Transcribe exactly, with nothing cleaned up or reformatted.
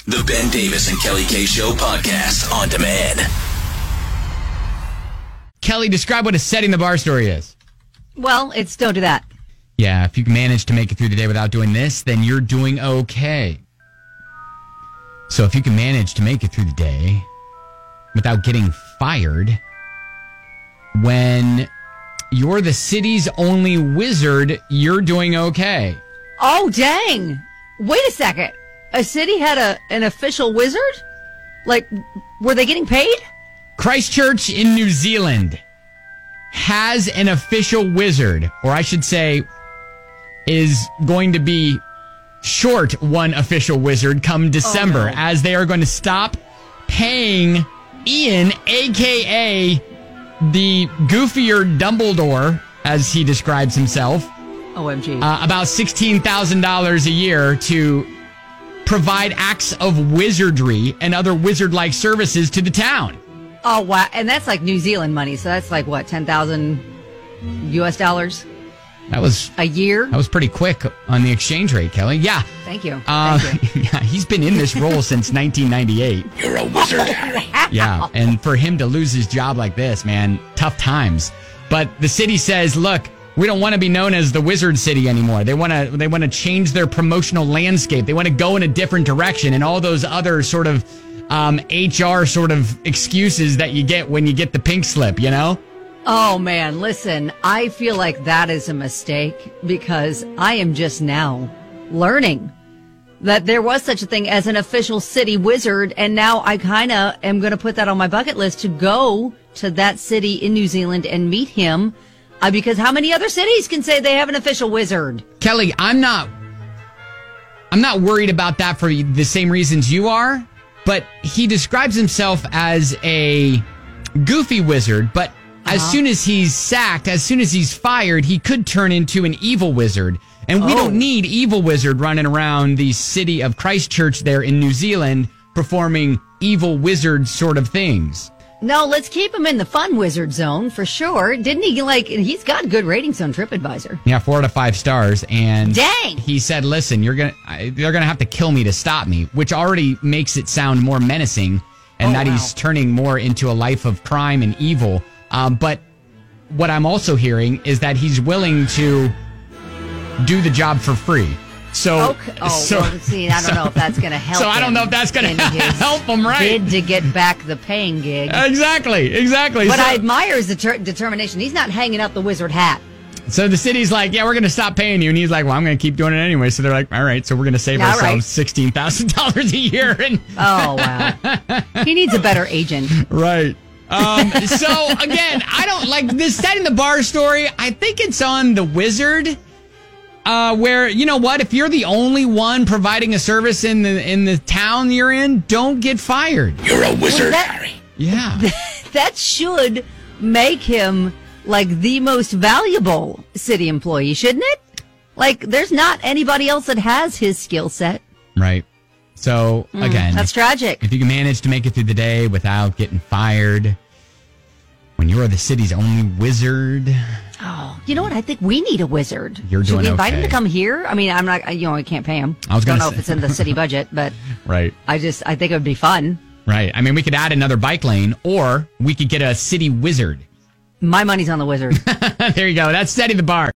The Ben Davis and Kelly K Show podcast on demand. Kelly, describe what a setting the bar story is. Well, it's don't do that. Yeah, if you can manage to make it through the day without doing this, then you're doing okay. So if you can manage to make it through the day without getting fired, when you're the city's only wizard, you're doing okay. Oh, dang. Wait a second. A city had a an official wizard? Like, were they getting paid? Christchurch in New Zealand has an official wizard, or I should say, is going to be short one official wizard come December, oh, no. as they are going to stop paying Ian, a k a the goofier Dumbledore, as he describes himself, O M G. uh, about sixteen thousand dollars a year to provide acts of wizardry and other wizard-like services to the town. Oh, wow. And that's like New Zealand money. So that's like, what, ten thousand U S dollars That was a year? That was pretty quick on the exchange rate, Kelly. Yeah. Thank you. Uh, Thank you. yeah, he's been in this role since nineteen ninety-eight. You're a wizard, Harry. Yeah, and for him to lose his job like this, man, tough times. But the city says, look, we don't want to be known as the Wizard City anymore. They want to they want to change their promotional landscape. They want to go in a different direction, and all those other sort of um, H R sort of excuses that you get when you get the pink slip, you know? Oh, man, listen, I feel like that is a mistake because I am just now learning that there was such a thing as an official city wizard, and now I kind of am going to put that on my bucket list to go to that city in New Zealand and meet him, uh, because how many other cities can say they have an official wizard? Kelly, I'm not I'm not worried about that for the same reasons you are, but he describes himself as a goofy wizard, but as Uh-huh. soon as he's sacked, as soon as he's fired, he could turn into an evil wizard. And we Oh. don't need evil wizard running around the city of Christchurch there in New Zealand performing evil wizard sort of things. No, let's keep him in the fun wizard zone for sure. Didn't he, like, he's got good ratings on TripAdvisor. Yeah, four out of five stars. And Dang! he said, listen, you're gonna, I- they're going to have to kill me to stop me, which already makes it sound more menacing, and Oh, that wow. he's turning more into a life of crime and evil. Um, but what I'm also hearing is that he's willing to do the job for free. So, Okay. Oh, so, well, see, I don't so- know if that's going to help So I don't him know if that's going in to his help him, right? bid to get back the paying gig. Exactly, exactly. But so, I admire his deter- determination. He's not hanging up the wizard hat. so the city's like, yeah, we're going to stop paying you. And he's like, well, I'm going to keep doing it anyway. So they're like, all right, so we're going to save All ourselves right. sixteen thousand dollars a year. And Oh, wow. He needs a better agent. Right. Um, so again, I don't like this setting the bar story. I think it's on the wizard, uh, where, you know what, if you're the only one providing a service in the, in the town you're in, don't get fired. You're a wizard, that- Harry. Yeah. That should make him, like, the most valuable city employee, shouldn't it? Like, there's not anybody else that has his skill set. Right. So again, That's tragic. if you can manage to make it through the day without getting fired, when you are the city's only wizard, Oh, you know what? I think we need a wizard. You're Should doing we invite him okay. to come here? I mean, I'm not, you know, I can't pay him. I was don't gonna know say- if it's in the city budget, but right. I just, I think it would be fun. Right. I mean, we could add another bike lane, or we could get a city wizard. My money's on the wizard. There you go. That's setting the bar.